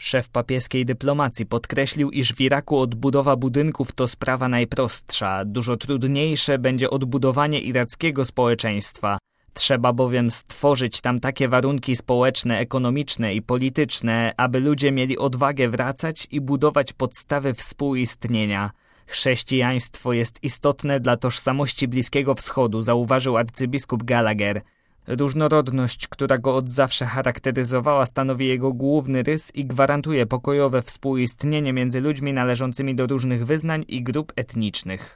Szef papieskiej dyplomacji podkreślił, iż w Iraku odbudowa budynków to sprawa najprostsza. Dużo trudniejsze będzie odbudowanie irackiego społeczeństwa. Trzeba bowiem stworzyć tam takie warunki społeczne, ekonomiczne i polityczne, aby ludzie mieli odwagę wracać i budować podstawy współistnienia. Chrześcijaństwo jest istotne dla tożsamości Bliskiego Wschodu, zauważył arcybiskup Gallagher. Różnorodność, która go od zawsze charakteryzowała, stanowi jego główny rys i gwarantuje pokojowe współistnienie między ludźmi należącymi do różnych wyznań i grup etnicznych.